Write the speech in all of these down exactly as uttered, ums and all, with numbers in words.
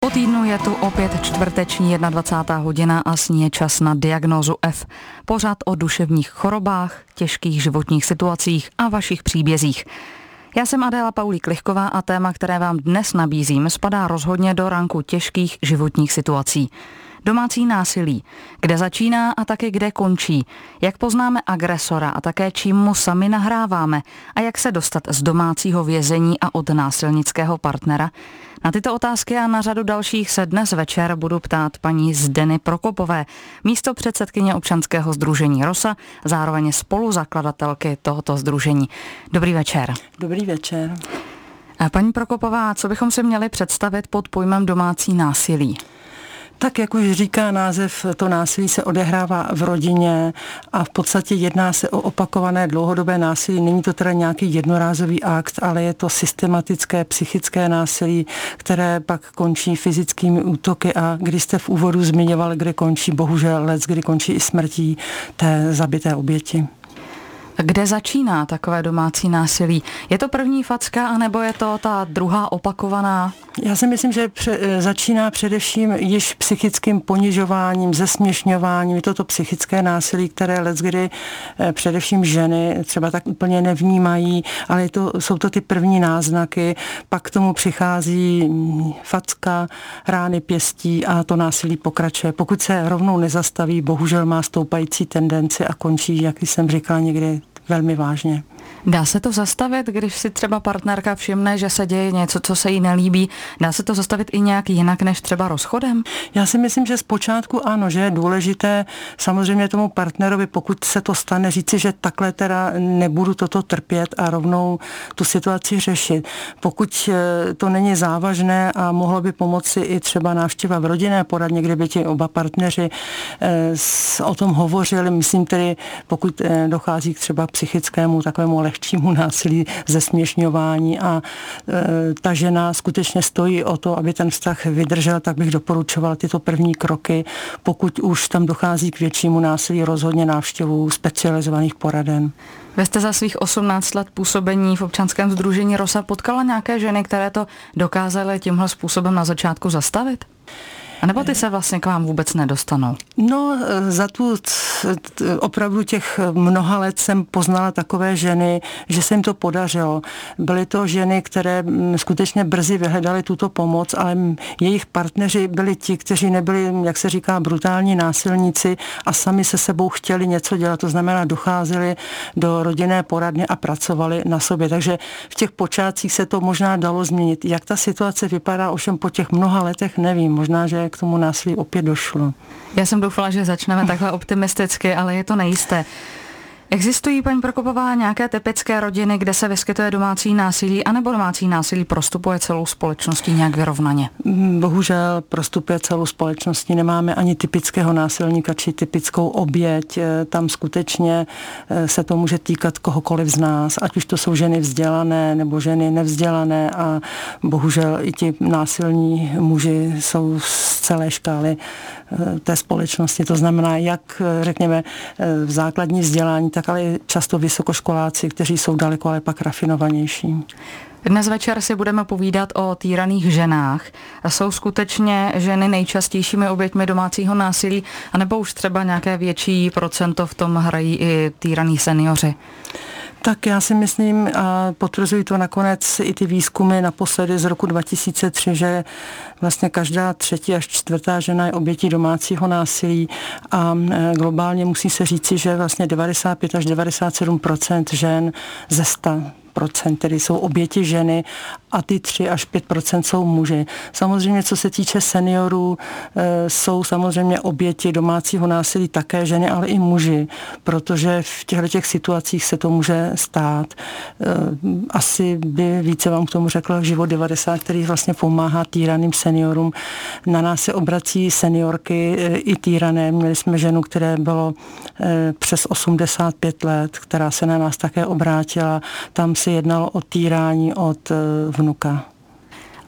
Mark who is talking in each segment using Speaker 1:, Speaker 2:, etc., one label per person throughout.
Speaker 1: Po týdnu je tu opět čtvrteční dvacátá jedna hodina a s ní je čas na Diagnózu F. Pořad o duševních chorobách, těžkých životních situacích a vašich příbězích. Já jsem Adéla Paulík-Lichková a téma, které vám dnes nabízím, spadá rozhodně do ranku těžkých životních situací. Domácí násilí. Kde začíná a taky kde končí. Jak poznáme agresora a také čím mu sami nahráváme. A jak se dostat z domácího vězení a od násilnického partnera. Na tyto otázky a na řadu dalších se dnes večer budu ptát paní Zdeny Prokopové, místopředsedkyně občanského sdružení Rosa, zároveň spoluzakladatelky tohoto sdružení. Dobrý večer.
Speaker 2: Dobrý večer.
Speaker 1: Paní Prokopová, co bychom si měli představit pod pojmem domácí násilí?
Speaker 2: Tak, jak už říká název, to násilí se odehrává v rodině a v podstatě jedná se o opakované dlouhodobé násilí. Není to teda nějaký jednorázový akt, ale je to systematické psychické násilí, které pak končí fyzickými útoky a když jste v úvodu zmiňoval, kde končí bohužel lec, kdy končí i smrtí té zabité oběti.
Speaker 1: Kde začíná takové domácí násilí? Je to první facka, anebo je to ta druhá opakovaná?
Speaker 2: Já si myslím, že pře- začíná především již psychickým ponižováním, zesměšňováním. Je to to psychické násilí, které leckdy eh, především ženy třeba tak úplně nevnímají, ale je to, jsou to ty první náznaky. Pak k tomu přichází facka, rány pěstí a to násilí pokračuje. Pokud se rovnou nezastaví, bohužel má stoupající tendenci a končí, jak jsem říkala, někdy velmi vážně.
Speaker 1: Dá se to zastavit, když si třeba partnerka všimne, že se děje něco, co se jí nelíbí? Dá se to zastavit i nějak jinak než třeba rozchodem?
Speaker 2: Já si myslím, že zpočátku ano, že je důležité samozřejmě tomu partnerovi, pokud se to stane, říci, že takhle teda nebudu toto trpět a rovnou tu situaci řešit. Pokud to není závažné a mohlo by pomoci i třeba návštěva v rodinné poradně, kde by ti oba partneři o tom hovořili, myslím tedy, pokud dochází k třeba psychickému takovému lehčímu násilí, zesměšňování a e, ta žena skutečně stojí o to, aby ten vztah vydržel, tak bych doporučovala tyto první kroky. Pokud už tam dochází k většímu násilí, rozhodně návštěvu specializovaných poraden.
Speaker 1: Vy jste za svých osmnáct let působení v občanském sdružení Rosa potkala nějaké ženy, které to dokázaly tímhle způsobem na začátku zastavit? A nebo ty se vlastně k vám vůbec nedostanou?
Speaker 2: No, za tu opravdu těch mnoha let jsem poznala takové ženy, že se jim to podařilo. Byly to ženy, které skutečně brzy vyhledaly tuto pomoc, ale jejich partneři byli ti, kteří nebyli, jak se říká, brutální násilníci a sami se sebou chtěli něco dělat. To znamená, docházeli do rodinné poradny a pracovali na sobě. Takže v těch počátcích se to možná dalo změnit. Jak ta situace vypadá, ovšem po těch mnoha letech nevím. Možná, že k tomu násilí opět došlo.
Speaker 1: Já jsem doufala, že začneme takhle optimisticky, ale je to nejisté. Existují, paní Prokopová, nějaké typické rodiny, kde se vyskytuje domácí násilí, anebo domácí násilí prostupuje celou společností nějak vyrovnaně?
Speaker 2: Bohužel prostupuje celou společností. Nemáme ani typického násilníka či typickou oběť. Tam skutečně se to může týkat kohokoliv z nás, ať už to jsou ženy vzdělané nebo ženy nevzdělané a bohužel i ti násilní muži jsou z celé škály té společnosti. To znamená, jak řekněme v základní vzdělání, tak ale často vysokoškoláci, kteří jsou daleko ale pak rafinovanější.
Speaker 1: Dnes večer si budeme povídat o týraných ženách. Jsou skutečně ženy nejčastějšími oběťmi domácího násilí, anebo už třeba nějaké větší procento v tom hrají i týraní seniori?
Speaker 2: Tak já si myslím, a potvrzují to nakonec i ty výzkumy naposledy z roku dva tisíce tři, že vlastně každá třetí až čtvrtá žena je obětí domácího násilí a globálně musí se říci, že vlastně devadesát pět až devadesát sedm procent žen ze sta procent, tedy jsou oběti ženy a ty tři až pět procent jsou muži. Samozřejmě, co se týče seniorů, jsou samozřejmě oběti domácího násilí také ženy, ale i muži, protože v těchto těch situacích se to může stát. Asi by více vám k tomu řekla Život devadesát, který vlastně pomáhá týraným seniorům. Na nás se obrací seniorky i týrané. Měli jsme ženu, které bylo přes osmdesát pět let, která se na nás také obrátila. Tam se jednalo o týrání od vnuka.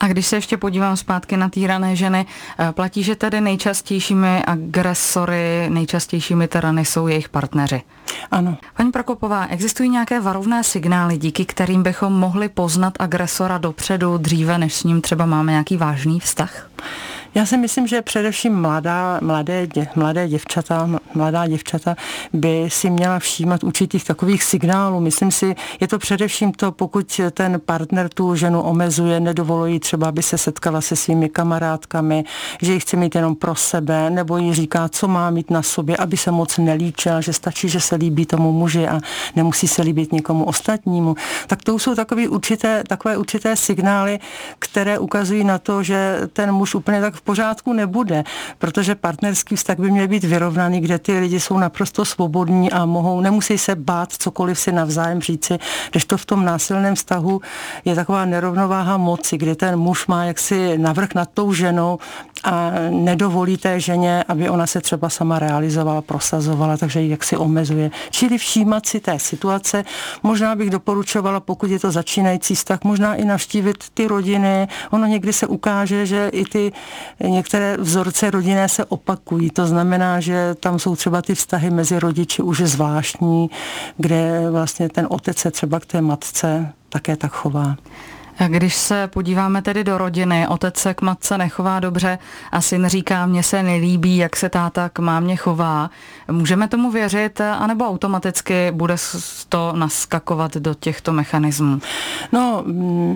Speaker 1: A když se ještě podívám zpátky na týrané ženy, platí, že tedy nejčastějšími agresory, nejčastějšími tyrany jsou jejich partneři.
Speaker 2: Ano.
Speaker 1: Paní Prokopová, existují nějaké varovné signály, díky kterým bychom mohli poznat agresora dopředu, dříve, než s ním třeba máme nějaký vážný vztah?
Speaker 2: Já si myslím, že především mladá, mladé, dě, mladé děvčata, mladá děvčata by si měla všímat určitých takových signálů. Myslím si, je to především to, pokud ten partner tu ženu omezuje, nedovolují třeba, aby se setkala se svými kamarádkami, že ji chce mít jenom pro sebe, nebo jí říká, co má mít na sobě, aby se moc nelíčila, že stačí, že se líbí tomu muži a nemusí se líbit někomu ostatnímu. Tak to jsou takové určité, takové určité signály, které ukazují na to, že ten muž úplně tak v pořádku nebude, protože partnerský vztah by měl být vyrovnaný, kde ty lidi jsou naprosto svobodní a mohou, nemusí se bát cokoliv si navzájem říci, když to v tom násilném vztahu je taková nerovnováha moci, kde ten muž má jaksi navrch nad tou ženou a nedovolí té ženě, aby ona se třeba sama realizovala, prosazovala, takže ji jaksi omezuje. Čili všímat si té situace. Možná bych doporučovala, pokud je to začínající vztah, možná i navštívit ty rodiny. Ono někdy se ukáže, že i ty některé vzorce rodinné se opakují. To znamená, že tam jsou třeba ty vztahy mezi rodiči už zvláštní, kde vlastně ten otec se třeba k té matce také tak chová.
Speaker 1: A když se podíváme tedy do rodiny, otec se k matce nechová dobře a syn říká, mně se nelíbí, jak se táta k mámě chová. Můžeme tomu věřit, anebo automaticky bude to naskakovat do těchto mechanismů?
Speaker 2: No,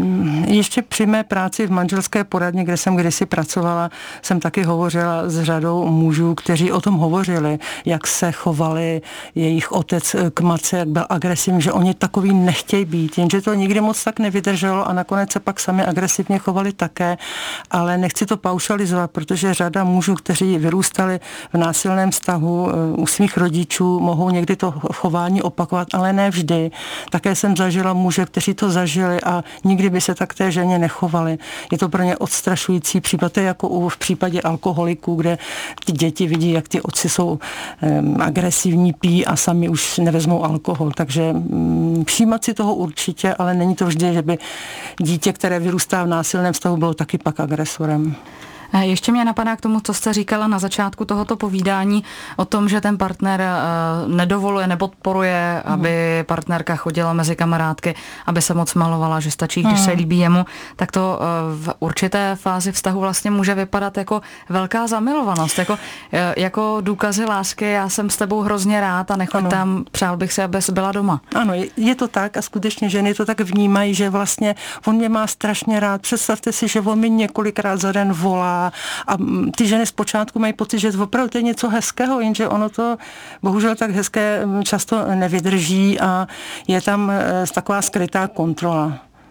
Speaker 2: ještě při mé práci v manželské poradně, kde jsem kdysi pracovala, jsem taky hovořila s řadou mužů, kteří o tom hovořili, jak se chovali jejich otec k matce, jak byl agresivní, že oni takový nechtějí být, jenže to nikdy moc tak nevydrželo a nakonec se pak sami agresivně chovali také, ale nechci to paušalizovat, protože řada mužů, kteří vyrůstali v násilném vztahu u svých rodičů, mohou někdy to chování opakovat, ale ne vždy. Také jsem zažila muže, kteří to zažili a nikdy by se tak té ženě nechovali. Je to pro ně odstrašující případ, to je jako v případě alkoholiků, kde ty děti vidí, jak ty otci jsou um, agresivní, pí a sami už nevezmou alkohol. Takže um, všímat si toho určitě, ale není to vždy, že by dítě, které vyrůstá v násilném vztahu, bylo taky pak agresorem.
Speaker 1: Ještě mě napadá k tomu, co jste říkala na začátku tohoto povídání o tom, že ten partner nedovoluje, nepodporuje, mm. aby partnerka chodila mezi kamarádky, aby se moc malovala, že stačí, když mm. se líbí jemu, tak to v určité fázi vztahu vlastně může vypadat jako velká zamilovanost, jako, jako důkazy lásky, já jsem s tebou hrozně rád a nechoď ano. tam, přál bych si, abys byla doma.
Speaker 2: Ano, je, je to tak a skutečně ženy to tak vnímají, že vlastně on mě má strašně rád. Představte si, že on mi několikrát za den volá a ty ženy zpočátku mají pocit, že opravdu to je něco hezkého, jenže ono to bohužel tak hezké často nevydrží a je tam taková skrytá kontrola.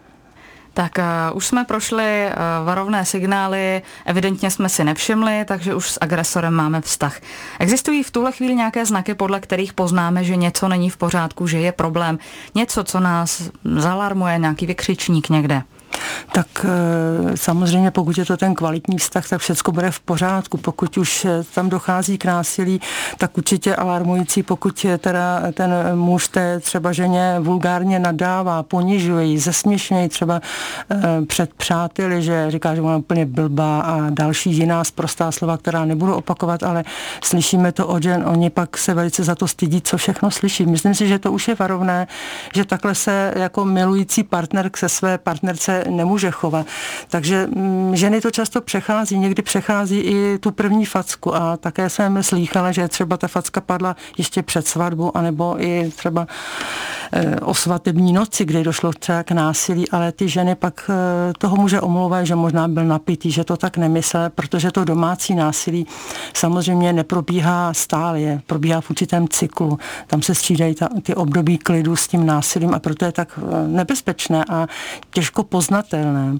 Speaker 1: Tak uh, už jsme prošli uh, varovné signály, evidentně jsme si nevšimli, takže už s agresorem máme vztah. Existují v tuhle chvíli nějaké znaky, podle kterých poznáme, že něco není v pořádku, že je problém, něco, co nás zalarmuje, nějaký vykřičník někde?
Speaker 2: Tak samozřejmě, pokud je to ten kvalitní vztah, tak všecko bude v pořádku. Pokud už tam dochází k násilí, tak určitě alarmující, pokud je teda ten muž té třeba ženě vulgárně nadává, ponižuje ji, zesměšňuje třeba před přáteli, že říká, že ona je úplně blbá a další jiná sprostá slova, která nebudu opakovat, ale slyšíme to od žen, oni pak se velice za to stydí, co všechno slyší. Myslím si, že to už je varovné, že takhle se jako milující partner se své partnerce nemůže chovat. Takže m, ženy to často přechází, někdy přechází i tu první facku a také jsem slýchala, že třeba ta facka padla ještě před svatbou, anebo i třeba e, o svatební noci, kdy došlo třeba k násilí, ale ty ženy pak e, toho muže omlouvají, že možná byl napitý, že to tak nemyslel, protože to domácí násilí samozřejmě neprobíhá stále, je, probíhá v určitém cyklu. Tam se střídají ta, ty období klidu s tím násilím a proto je tak nebezpečné a těžko poznatelné.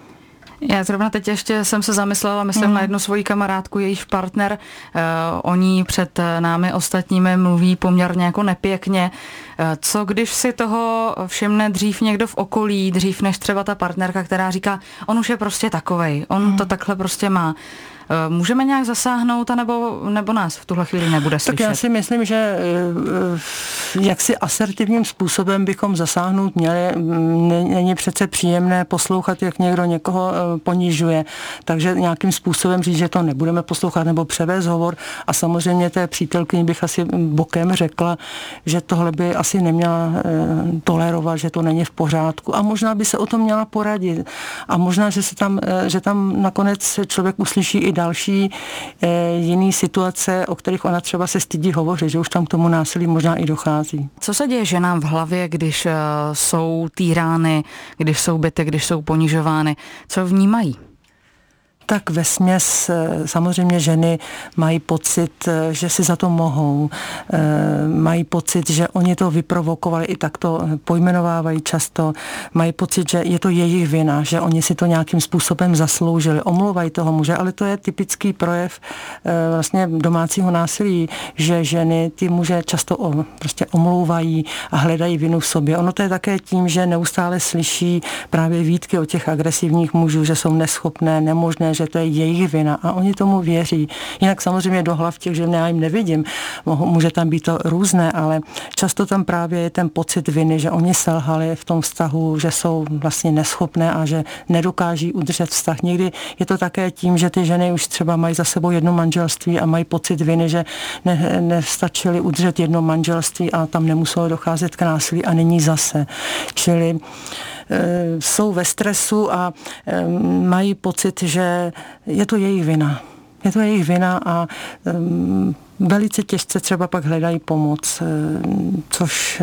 Speaker 1: Já zrovna teď ještě jsem se zamyslela, myslím mm. na jednu svoji kamarádku, jejíž partner, uh, o ní před námi ostatními mluví poměrně jako nepěkně. Uh, co když si toho všimne dřív někdo v okolí, dřív než třeba ta partnerka, která říká, on už je prostě takovej, on mm. to takhle prostě má. Můžeme nějak zasáhnout, anebo, nebo nás v tuhle chvíli nebude slyšet?
Speaker 2: Tak já si myslím, že jaksi asertivním způsobem bychom zasáhnout měli. Není přece příjemné poslouchat, jak někdo někoho ponižuje. Takže nějakým způsobem říct, že to nebudeme poslouchat nebo převést hovor. A samozřejmě té přítelkyni bych asi bokem řekla, že tohle by asi neměla tolerovat, že to není v pořádku. A možná by se o tom měla poradit. A možná, že se tam, že tam nakonec člověk uslyší i další jiný situace, o kterých ona třeba se stydí hovořit, že už tam k tomu násilí možná i dochází.
Speaker 1: Co se děje ženám v hlavě, když jsou týrány, když jsou bity, když jsou ponižovány? Co vnímají?
Speaker 2: Tak vesměs samozřejmě ženy mají pocit, že si za to mohou. Mají pocit, že oni to vyprovokovali, i tak to pojmenovávají často. Mají pocit, že je to jejich vina, že oni si to nějakým způsobem zasloužili. Omlouvají toho muže, ale to je typický projev vlastně domácího násilí, že ženy ty muže často prostě omlouvají a hledají vinu v sobě. Ono to je také tím, že neustále slyší právě výtky od těch agresivních mužů, že jsou neschopné, nemožné, že to je jejich vina a oni tomu věří. Jinak samozřejmě do hlav těch žen já jim nevidím. Může tam být to různé, ale často tam právě je ten pocit viny, že oni selhali v tom vztahu, že jsou vlastně neschopné a že nedokáží udržet vztah. Někdy je to také tím, že ty ženy už třeba mají za sebou jedno manželství a mají pocit viny, že ne, nestačili udržet jedno manželství a tam nemuselo docházet k násilí a nyní zase. Čili jsou ve stresu a mají pocit, že je to jejich vina. Je to jejich vina a velice těžce třeba pak hledají pomoc, což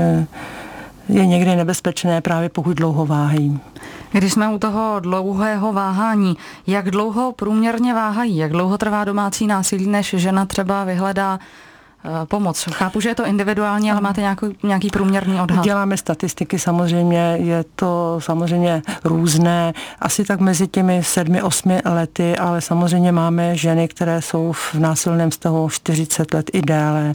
Speaker 2: je někdy nebezpečné právě pokud dlouho váhají.
Speaker 1: Když jsme u toho dlouhého váhání, jak dlouho průměrně váhají, jak dlouho trvá domácí násilí, než žena třeba vyhledá pomoc? Chápu, že je to individuální, ale máte nějaký, nějaký průměrný odhad?
Speaker 2: Děláme statistiky, samozřejmě je to samozřejmě různé, asi tak mezi těmi sedmi, osmi lety, ale samozřejmě máme ženy, které jsou v násilném vztahu čtyřicet let i déle.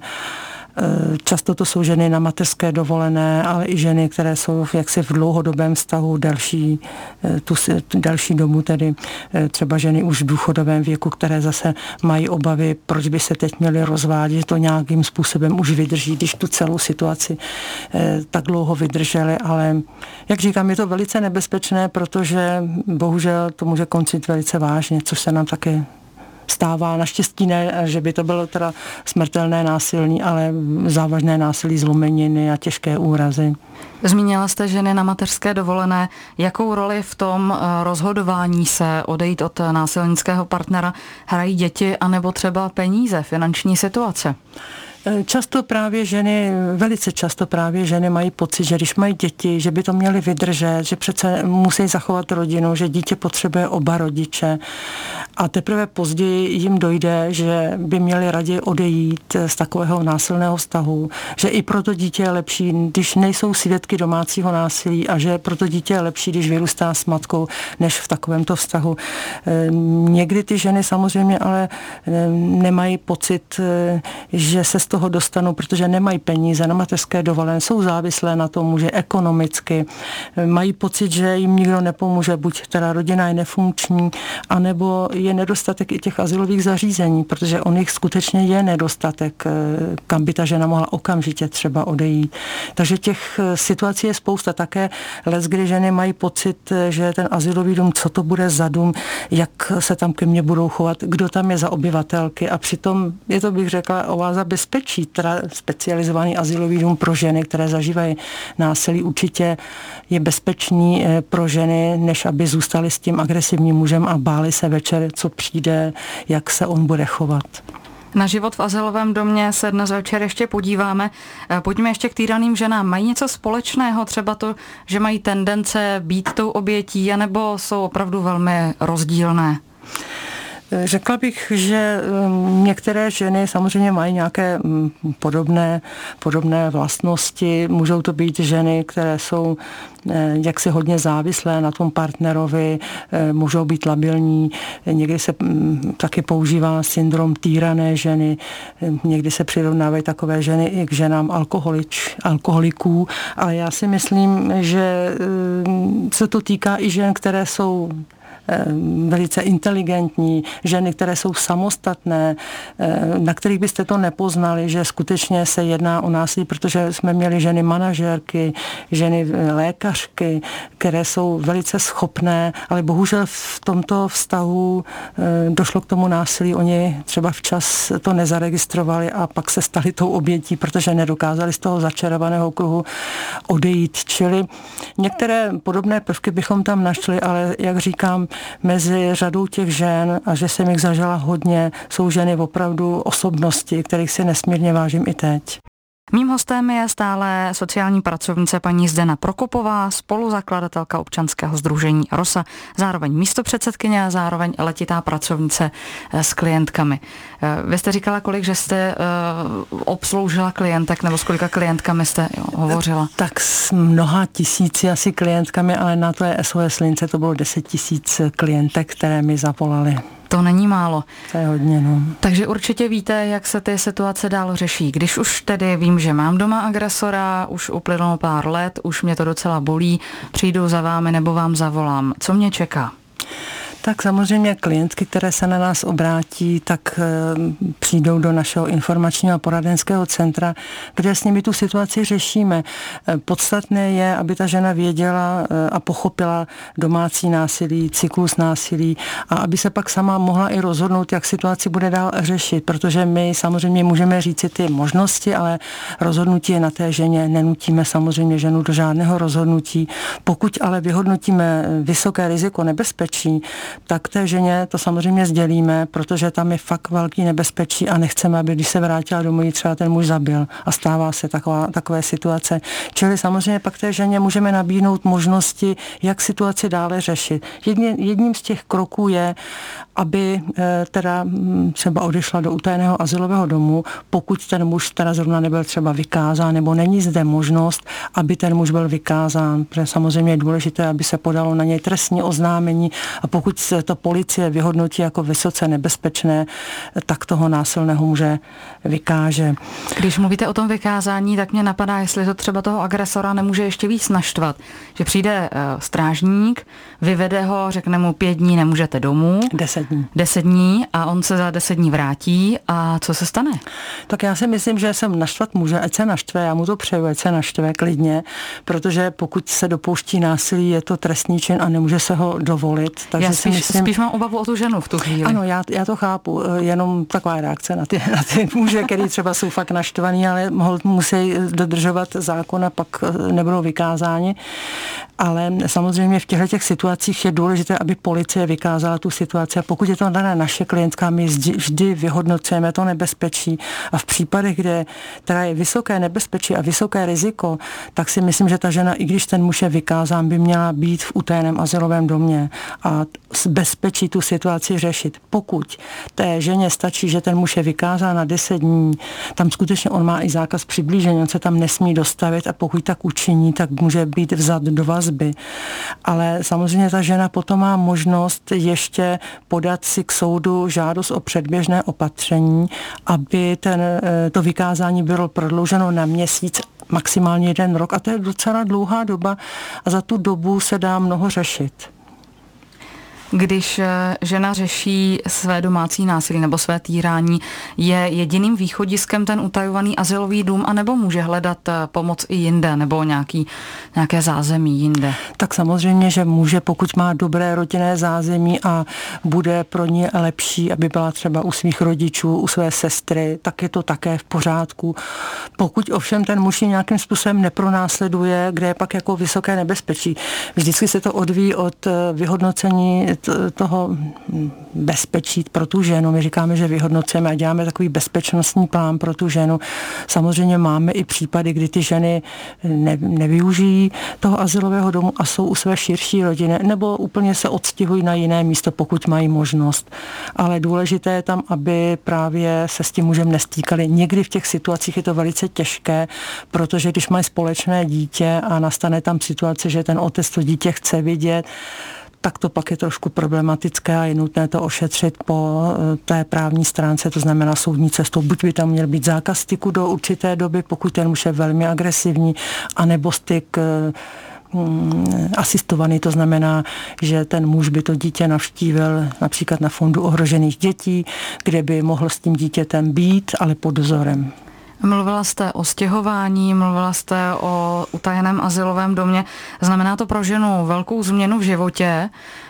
Speaker 2: Často to jsou ženy na mateřské dovolené, ale i ženy, které jsou jaksi v dlouhodobém vztahu delší, tu delší dobu, tedy třeba ženy už v důchodovém věku, které zase mají obavy, proč by se teď měly rozvádět, že to nějakým způsobem už vydrží, když tu celou situaci tak dlouho vydržely, ale jak říkám, je to velice nebezpečné, protože bohužel to může končit velice vážně, což se nám také stává. Naštěstí ne, že by to bylo teda smrtelné násilí, ale závažné násilí, zlomeniny a těžké úrazy.
Speaker 1: Zmínila jste ženy na mateřské dovolené. Jakou roli v tom rozhodování se odejít od násilnického partnera hrají děti anebo třeba peníze, finanční situace?
Speaker 2: Často právě ženy, velice často právě ženy mají pocit, že když mají děti, že by to měly vydržet, že přece musí zachovat rodinu, že dítě potřebuje oba rodiče a teprve později jim dojde, že by měli raději odejít z takového násilného vztahu, že i pro to dítě je lepší, když nejsou svědky domácího násilí a že pro to dítě je lepší, když vyrůstá s matkou, než v takovémto vztahu. Někdy ty ženy samozřejmě ale nemají pocit, že se z toho dostanou, protože nemají peníze na mateřské dovolené, jsou závislé na tom muži ekonomicky, mají pocit, že jim nikdo nepomůže, buď teda rodina je nefunkční, anebo je nedostatek i těch azylových zařízení, protože o nich skutečně je nedostatek, kam by ta žena mohla okamžitě třeba odejít. Takže těch situací je spousta. Také leckdy ženy mají pocit, že ten azylový dům, co to bude za dům, jak se tam ke mně budou chovat, kdo tam je za obyvatelky a přitom je to, bych řekla, oáza bezpečí, teda specializovaný azylový dům pro ženy, které zažívají násilí, určitě je bezpečný pro ženy, než aby zůstali s tím agresivním mužem a báli se večer, co přijde, jak se on bude chovat.
Speaker 1: Na život v azylovém domě se dnes večer ještě podíváme. Pojďme ještě k týraným ženám. Mají něco společného, třeba to, že mají tendence být tou obětí, anebo jsou opravdu velmi rozdílné?
Speaker 2: Řekla bych, že některé ženy samozřejmě mají nějaké podobné, podobné vlastnosti. Můžou to být ženy, které jsou jaksi hodně závislé na tom partnerovi, můžou být labilní. Někdy se taky používá syndrom týrané ženy, někdy se přirovnávají takové ženy i k ženám alkoholič, alkoholiků, ale já si myslím, že se to týká i žen, které jsou velice inteligentní, ženy, které jsou samostatné, na kterých byste to nepoznali, že skutečně se jedná o násilí, protože jsme měli ženy manažérky, ženy lékařky, které jsou velice schopné, ale bohužel v tomto vztahu došlo k tomu násilí. Oni třeba včas to nezaregistrovali a pak se stali tou obětí, protože nedokázali z toho začarovaného kruhu odejít. Čili některé podobné prvky bychom tam našli, ale jak říkám, mezi řadou těch žen, a že jsem jich zažila hodně, jsou ženy opravdu osobnosti, kterých si nesmírně vážím i teď.
Speaker 1: Mým hostem je stále sociální pracovnice paní Zdena Prokopová, spoluzakladatelka občanského sdružení Rosa, zároveň místopředsedkyně a zároveň letitá pracovnice s klientkami. Vy jste říkala, kolik, že jste uh, obsloužila klientek, nebo s kolika klientkami jste jo, hovořila?
Speaker 2: Tak s mnoha tisíci asi klientkami, ale na to je S O S lince, to bylo deset tisíc klientek, které mi zavolali.
Speaker 1: To není málo.
Speaker 2: To je hodně, no.
Speaker 1: Takže určitě víte, jak se ty situace dál řeší. Když už tedy vím, že mám doma agresora, už uplynulo pár let, už mě to docela bolí, přijdu za vámi nebo vám zavolám. Co mě čeká?
Speaker 2: Tak samozřejmě klientky, které se na nás obrátí, tak e, přijdou do našeho informačního a poradenského centra, kde s nimi tu situaci řešíme. E, podstatné je, aby ta žena věděla e, a pochopila domácí násilí, cyklus násilí a aby se pak sama mohla i rozhodnout, jak situaci bude dál řešit, protože my samozřejmě můžeme říct si ty možnosti, ale rozhodnutí je na té ženě, nenutíme samozřejmě ženu do žádného rozhodnutí. Pokud ale vyhodnotíme vysoké riziko nebezpečí, tak té ženě to samozřejmě sdělíme, protože tam je fakt velký nebezpečí a nechceme, aby když se vrátila domů, ji třeba ten muž zabil a stává se taková, takové situace. Čili samozřejmě pak té ženě můžeme nabídnout možnosti, jak situaci dále řešit. Jedně, jedním z těch kroků je, aby e, teda třeba odešla do utajeného azylového domu, pokud ten muž teda zrovna nebyl třeba vykázán, nebo není zde možnost, aby ten muž byl vykázán, protože samozřejmě je důležité, aby se podalo na něj trestní oznámení a pokud se to policie vyhodnotí jako vysoce nebezpečné, tak toho násilného muže vykáže.
Speaker 1: Když mluvíte o tom vykázání, tak mě napadá, jestli to třeba toho agresora nemůže ještě víc naštvat, že přijde uh, strážník, vyvede ho, řekne mu pět dní nemůžete domů.
Speaker 2: Deset dní.
Speaker 1: Deset dní a on se za deset dní vrátí a co se stane?
Speaker 2: Tak já si myslím, že jsem naštvat může, ať se naštve, já mu to přeju, ať se naštve klidně, protože pokud se dopouští násilí, je to trestný čin a nemůže se ho dovolit. Takže
Speaker 1: já spíš, myslím, spíš mám obavu o tu ženu v tu chvíli.
Speaker 2: Ano, já, já to chápu, jenom taková reakce na ty, na ty muže, který třeba jsou fakt naštvaný, ale musí dodržovat zákon a pak nebudou vykázáni. Ale samozřejmě v těchto těch situacích je důležité, aby policie vykázala tu situaci. A pokud je to dané naše klientka, my vždy vyhodnocujeme to nebezpečí. A v případech, kde teda je vysoké nebezpečí a vysoké riziko, tak si myslím, že ta žena, i když ten muž je vykázán, by měla být v utajeném azylovém domě a z bezpečí tu situaci řešit. Pokud té ženě stačí, že ten muž je vykázán na deset dní, tam skutečně on má i zákaz přiblížení, on se tam nesmí dostavit a pokud tak učiní, tak může být vzat do vazby. Ale samozřejmě ta žena potom má možnost ještě podat si k soudu žádost o předběžné opatření, aby ten, to vykázání bylo prodlouženo na měsíc, maximálně jeden rok. A to je docela dlouhá doba a za tu dobu se dá mnoho řešit.
Speaker 1: Když žena řeší své domácí násilí nebo své týrání, je jediným východiskem ten utajovaný azylový dům, anebo může hledat pomoc i jinde nebo nějaký, nějaké zázemí jinde?
Speaker 2: Tak samozřejmě, že může, pokud má dobré rodinné zázemí a bude pro ní lepší, aby byla třeba u svých rodičů, u své sestry, tak je to také v pořádku. Pokud ovšem ten muž nějakým způsobem nepronásleduje, kde je pak jako vysoké nebezpečí. Vždycky se to odvíjí od vyhodnocení toho bezpečí pro tu ženu. My říkáme, že vyhodnocujeme a děláme takový bezpečnostní plán pro tu ženu. Samozřejmě máme i případy, kdy ty ženy ne, nevyužijí toho azylového domu a jsou u své širší rodiny, nebo úplně se odstěhují na jiné místo, pokud mají možnost. Ale důležité je tam, aby právě se s tím mužem nestýkali. Někdy v těch situacích je to velice těžké, protože když mají společné dítě a nastane tam situace, že ten otec to dítě chce vidět, tak to pak je trošku problematické a je nutné to ošetřit po té právní stránce, to znamená soudní cestou. Buď by tam měl být zákaz styku do určité doby, pokud ten muž je velmi agresivní, anebo styk asistovaný, to znamená, že ten muž by to dítě navštívil například na Fondu ohrožených dětí, kde by mohl s tím dítětem být, ale pod dozorem.
Speaker 1: Mluvila jste o stěhování, mluvila jste o utajeném azylovém domě. Znamená to pro ženu velkou změnu v životě,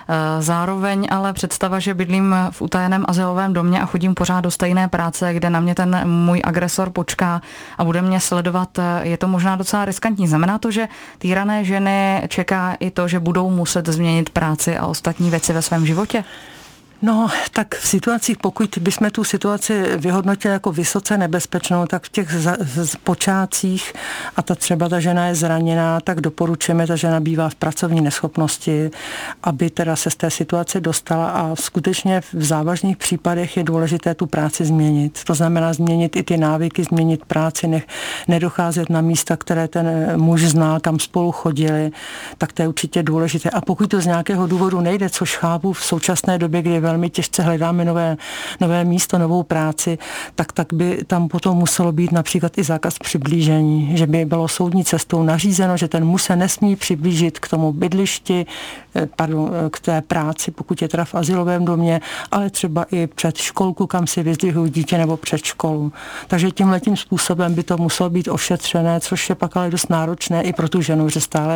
Speaker 1: zároveň ale představa, že bydlím v utajeném azylovém domě a chodím pořád do stejné práce, kde na mě ten můj agresor počká a bude mě sledovat, je to možná docela riskantní. Znamená to, že týrané ženy čeká i to, že budou muset změnit práci a ostatní věci ve svém životě?
Speaker 2: No, tak v situacích, pokud bychom tu situaci vyhodnotili jako vysoce nebezpečnou, tak v těch za, v počátcích, a ta třeba ta žena je zraněná, tak doporučujeme, ta žena bývá v pracovní neschopnosti, aby teda se z té situace dostala, a skutečně v závažných případech je důležité tu práci změnit. To znamená změnit i ty návyky, změnit práci, nech, nedocházet na místa, které ten muž znal, kam spolu chodili, tak to je určitě důležité. A pokud to z nějakého důvodu nejde, což chápu v současné době, kdy velmi těžce hledáme nové, nové místo, novou práci, tak, tak by tam potom muselo být například i zákaz přiblížení, že by bylo soudní cestou nařízeno, že ten muž se nesmí přiblížit k tomu bydlišti, pardon, k té práci, pokud je teda v azylovém domě, ale třeba i před školku, kam si vyzdvihují dítě, nebo před školu. Takže tímhletím způsobem by to muselo být ošetřené, což je pak ale dost náročné i pro tu ženu, že stále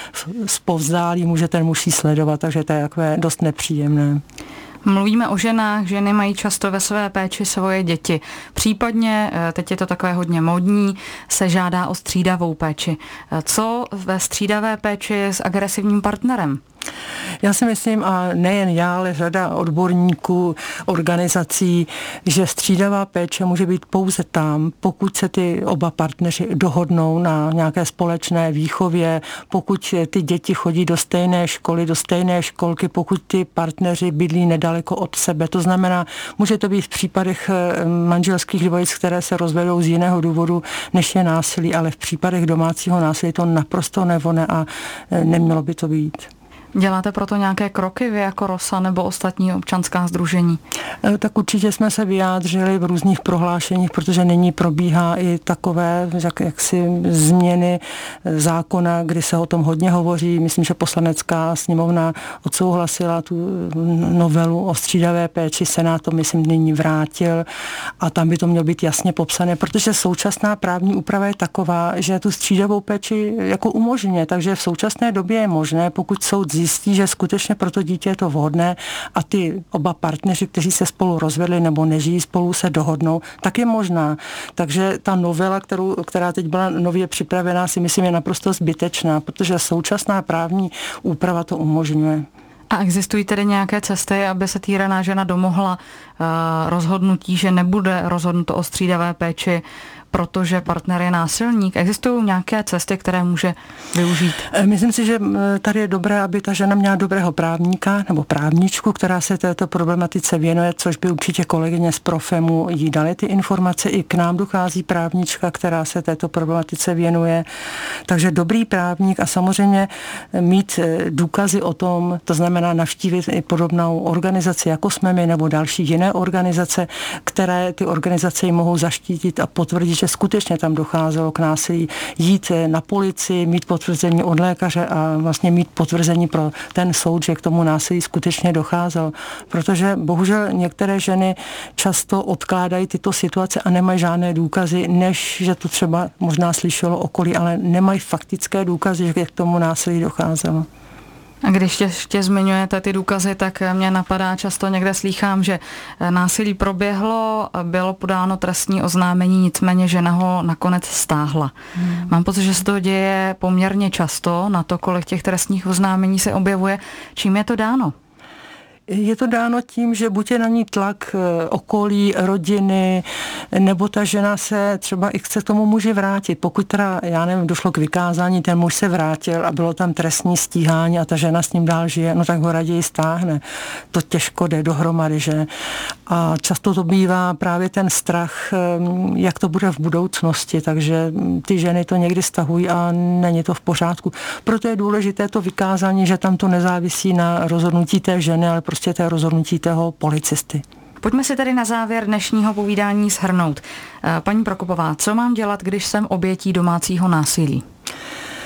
Speaker 2: zpovzdálí může ten muž jí sledovat, takže to je takové dost nepříjemné.
Speaker 1: Mluvíme o ženách, ženy mají často ve své péči svoje děti. Případně, teď je to takové hodně modní, se žádá o střídavou péči. Co ve střídavé péči s agresivním partnerem?
Speaker 2: Já si myslím, a nejen já, ale řada odborníků, organizací, že střídavá péče může být pouze tam, pokud se ty oba partneři dohodnou na nějaké společné výchově, pokud ty děti chodí do stejné školy, do stejné školky, pokud ty partneři bydlí nedaleko od sebe. To znamená, může to být v případech manželských dvojic, které se rozvedou z jiného důvodu, než je násilí, ale v případech domácího násilí to naprosto nevhodné a nemělo by to být.
Speaker 1: Děláte proto nějaké kroky vy jako Rosa nebo ostatní občanská sdružení?
Speaker 2: Tak určitě jsme se vyjádřili v různých prohlášeních, protože nyní probíhá i takové jak, jaksi změny zákona, kdy se o tom hodně hovoří. Myslím, že poslanecká sněmovna odsouhlasila tu novelu o střídavé péči, Senát to myslím nyní vrátil a tam by to mělo být jasně popsané, protože současná právní úprava je taková, že tu střídavou péči jako umožňuje, takže v současné době je možné, pokud soud zjistí, že skutečně pro to dítě je to vhodné a ty oba partneři, kteří se spolu rozvedli nebo nežijí spolu, se dohodnou, tak je možná. Takže ta novela, kterou, která teď byla nově připravená, si myslím je naprosto zbytečná, protože současná právní úprava to umožňuje.
Speaker 1: A existují tedy nějaké cesty, aby se týraná žena domohla uh, rozhodnutí, že nebude rozhodnuto o střídavé péči, protože partner je násilník? Existují nějaké cesty, které může využít?
Speaker 2: Myslím si, že tady je dobré, aby ta žena měla dobrého právníka nebo právničku, která se této problematice věnuje, což by určitě kolegyně z Profemu jí dali ty informace. I k nám dochází právnička, která se této problematice věnuje. Takže dobrý právník a samozřejmě mít důkazy o tom, to znamená navštívit i podobnou organizaci, jako jsme my, nebo další jiné organizace, které ty organizace mohou zaštítit a potvrdit, že skutečně tam docházelo k násilí, jít na policii, mít potvrzení od lékaře a vlastně mít potvrzení pro ten soud, že k tomu násilí skutečně docházelo. Protože bohužel některé ženy často odkládají tyto situace a nemají žádné důkazy, než že to třeba možná slyšelo okolí, ale nemají faktické důkazy, že k tomu násilí docházelo.
Speaker 1: A když ještě zmiňujete ty důkazy, tak mě napadá, často někde slýchám, že násilí proběhlo, bylo podáno trestní oznámení, nicméně žena ho nakonec stáhla. Hmm. Mám pocit, že se to děje poměrně často, na to, kolik těch trestních oznámení se objevuje. Čím je to dáno?
Speaker 2: Je to dáno tím, že buď je na ní tlak okolí, rodiny, nebo ta žena se třeba i chce tomu muži vrátit. Pokud teda, já nevím, došlo k vykázání, ten muž se vrátil a bylo tam trestní stíhání a ta žena s ním dál žije, no tak ho raději stáhne. To těžko jde dohromady, že? A často to bývá právě ten strach, jak to bude v budoucnosti, takže ty ženy to někdy stahují a není to v pořádku. Proto je důležité to vykázání, že tam to nezávisí na rozhodnutí té ženy, ale prostě té rozhodnutí toho policisty.
Speaker 1: Pojďme si tedy na závěr dnešního povídání shrnout. Paní Prokopová, co mám dělat, když jsem obětí domácího násilí?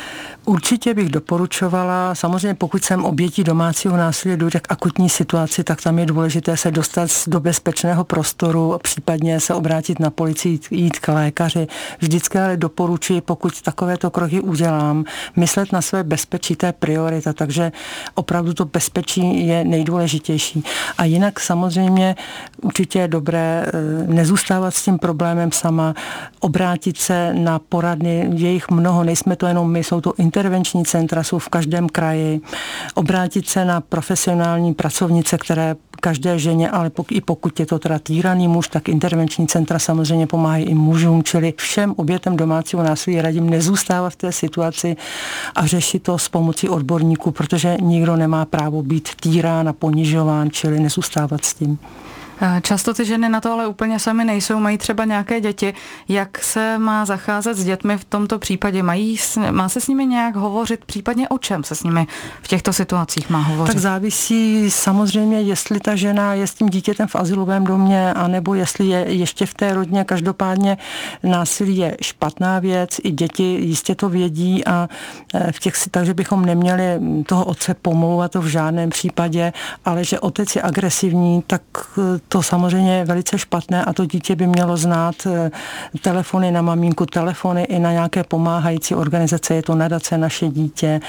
Speaker 2: Určitě bych doporučovala, samozřejmě pokud jsem obětí domácího násilí, dojde k akutní situaci, tak tam je důležité se dostat do bezpečného prostoru, případně se obrátit na policii, jít k lékaři. Vždycky ale doporučuji, pokud takovéto kroky udělám, myslet na své bezpečí, to je priorita, takže opravdu to bezpečí je nejdůležitější. A jinak samozřejmě určitě je dobré nezůstávat s tím problémem sama, obrátit se na poradny, je jich mnoho, nejsme to jenom my, jsou to intervenční centra, jsou v každém kraji, obrátit se na profesionální pracovnice, které každé ženě, ale pokud, i pokud je to teda týraný muž, tak intervenční centra samozřejmě pomáhají i mužům, čili všem obětem domácího násilí radím nezůstávat v té situaci a řešit to s pomocí odborníků, protože nikdo nemá právo být týrán a ponižován, čili nezůstávat s tím.
Speaker 1: Často ty ženy na to ale úplně sami nejsou, mají třeba nějaké děti. Jak se má zacházet s dětmi v tomto případě? Mají, má se s nimi nějak hovořit, případně o čem se s nimi v těchto situacích má hovořit?
Speaker 2: Tak závisí samozřejmě, jestli ta žena je s tím dítětem v azylovém domě, anebo jestli je ještě v té rodině. Každopádně násilí je špatná věc, i děti jistě to vědí a v těch, takže bychom neměli toho otce pomlouvat to v žádném případě, ale že otec je agresivní, tak to samozřejmě je velice špatné a to dítě by mělo znát telefony na maminku, telefony i na nějaké pomáhající organizace, je to nadace Naše dítě,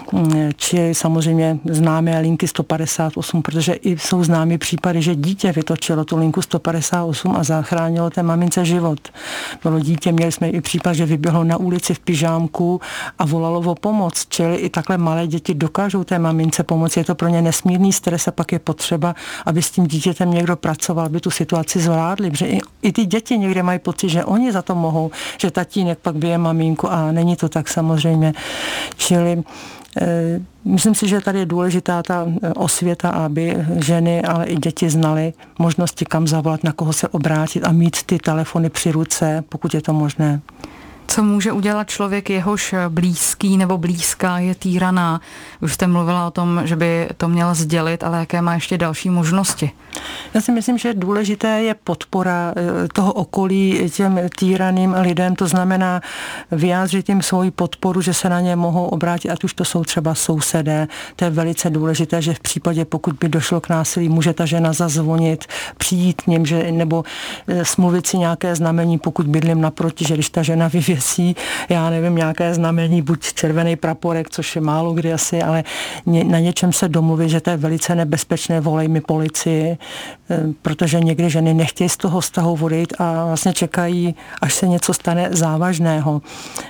Speaker 2: či samozřejmě známé linky sto padesát osm, protože i jsou známé případy, že dítě vytočilo tu linku sto padesát osm a zachránilo té mamince život. Bylo dítě, měli jsme i případ, že vyběhlo na ulici v pyžámku a volalo o pomoc, čili i takhle malé děti dokážou té mamince pomoci, je to pro ně nesmírný stres a pak je potřeba, aby s tím dítětem někdo pracoval, aby tu situaci zvládli, protože i, i ty děti někde mají pocit, že oni za to mohou, že tatínek pak bije maminku a není to tak samozřejmě. Čili e, myslím si, že tady je důležitá ta osvěta, aby ženy, ale i děti znaly možnosti, kam zavolat, na koho se obrátit a mít ty telefony při ruce, pokud je to možné.
Speaker 1: Co může udělat člověk, jehož blízký nebo blízká je týraná? Už jste mluvila o tom, že by to měla sdělit, ale jaké má ještě další možnosti?
Speaker 2: Já si myslím, že důležité je podpora toho okolí těm týraným lidem, to znamená vyjádřit jim svoji podporu, že se na ně mohou obrátit, ať už to jsou třeba sousedé. To je velice důležité, že v případě, pokud by došlo k násilí, může ta žena zazvonit, přijít k ním, že, nebo smluvit si nějaké znamení, pokud bydlím naproti, že když ta žena vyvěsí, já nevím, nějaké znamení, buď červený praporek, což je málo kdy asi, ale na něčem se domluvit, že to je velice nebezpečné, volej mi policii, protože někdy ženy nechtějí z toho vztahu odejít a vlastně čekají, až se něco stane závažného.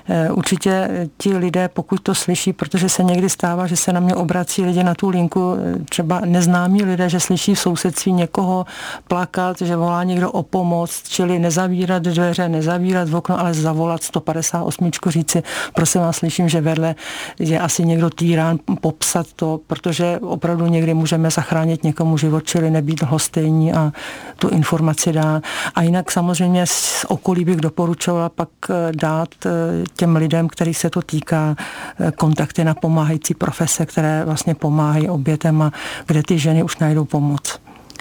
Speaker 2: Určitě ti lidé, pokud to slyší, protože se někdy stává, že se na mě obrací lidé na tu linku, třeba neznámí lidé, že slyší v sousedství někoho plakat, že volá někdo o pomoc, čili nezavírat dveře, nezavírat v okno, ale zavolat sto padesát osm, říci, prosím vás, slyším, že vedle je asi někdo týrán, popsat to, protože opravdu někdy můžeme zachránit někomu život, čili nebýt lhostejní a tu informaci dát. A jinak samozřejmě z okolí bych doporučovala pak dát těm lidem, kterých se to týká, kontakty na pomáhající profese, které vlastně pomáhají obětem a kde ty ženy už najdou pomoc.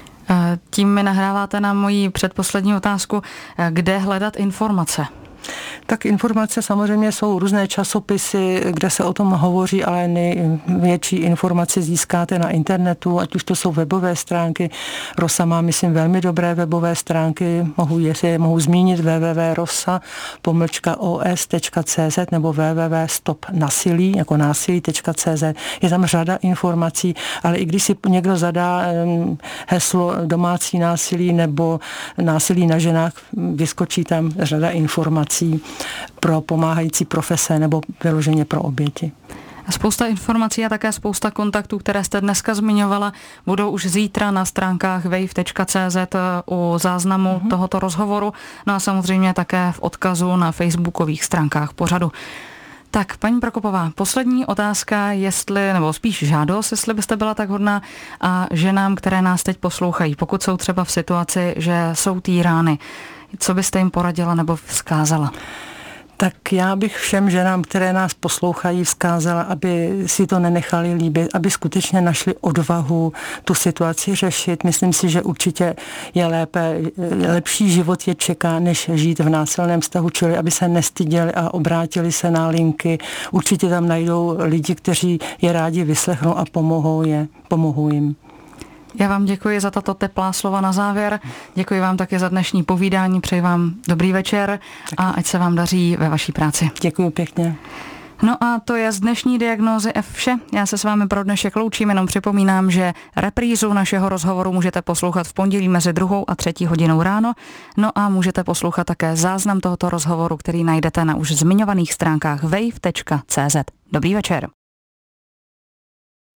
Speaker 1: Tím mi nahráváte na moji předposlední otázku, kde hledat informace?
Speaker 2: Tak informace samozřejmě jsou různé časopisy, kde se o tom hovoří, ale největší informace získáte na internetu, ať už to jsou webové stránky. Rosa má, myslím, velmi dobré webové stránky, mohu, jestli mohu zmínit w w w tečka rosa pomlčka o s tečka c z nebo w w w tečka stop nasilí, jako násilí tečka c z. Je tam řada informací, ale i když si někdo zadá heslo domácí násilí nebo násilí na ženách, vyskočí tam řada informací pro pomáhající profese nebo vyloženě pro oběti.
Speaker 1: Spousta informací a také spousta kontaktů, které jste dneska zmiňovala, budou už zítra na stránkách wave tečka c z u záznamu mm-hmm. tohoto rozhovoru, no a samozřejmě také v odkazu na facebookových stránkách pořadu. Tak, paní Prokopová, poslední otázka, jestli, nebo spíš žádost, jestli byste byla tak hodná a ženám, které nás teď poslouchají, pokud jsou třeba v situaci, že jsou týrány, co byste jim poradila nebo vzkázala?
Speaker 2: Tak já bych všem ženám, které nás poslouchají, vzkázala, aby si to nenechali líbit, aby skutečně našli odvahu tu situaci řešit. Myslím si, že určitě je lépe, lepší život je čeká, než žít v násilném vztahu, čili aby se nestyděli a obrátili se na linky. Určitě tam najdou lidi, kteří je rádi vyslechnou a pomohou je, pomohou jim.
Speaker 1: Já vám děkuji za tato teplá slova na závěr. Děkuji vám také za dnešní povídání. Přeji vám dobrý večer a ať se vám daří ve vaší práci.
Speaker 2: Děkuji pěkně.
Speaker 1: No a to je z dnešní Diagnózy F vše. Já se s vámi pro dnešek loučím, jenom připomínám, že reprízu našeho rozhovoru můžete poslouchat v pondělí mezi druhou a třetí hodinou ráno. No a můžete poslouchat také záznam tohoto rozhovoru, který najdete na už zmiňovaných stránkách wave tečka cé zet. Dobrý večer.